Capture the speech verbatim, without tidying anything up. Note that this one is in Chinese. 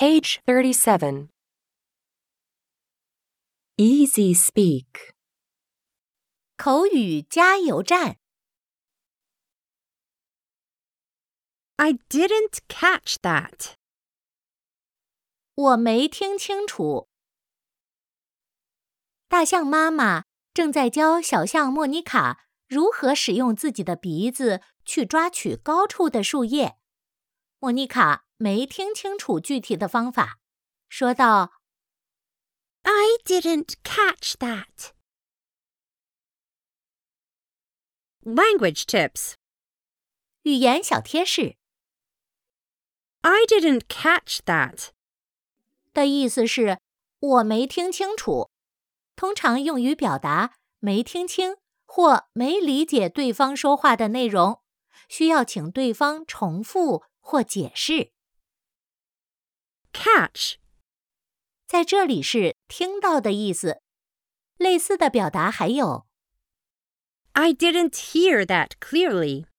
Page thirty-seven. Easy speak. 口语加油站。 I didn't catch that. 我没听清楚。大象妈妈正在教小象莫妮卡如何使用自己的鼻子去抓取高处的树叶。莫妮卡没听清楚具体的方法，说道 I didn't catch that. Language tips. 语言小贴士 I didn't catch that. 的意思是我没听清楚，通常用于表达没听清或没理解对方说话的内容，需要请对方重复或解释。 Catch. 在这里是听到的意思，类似的表达还有 I didn't hear that clearly.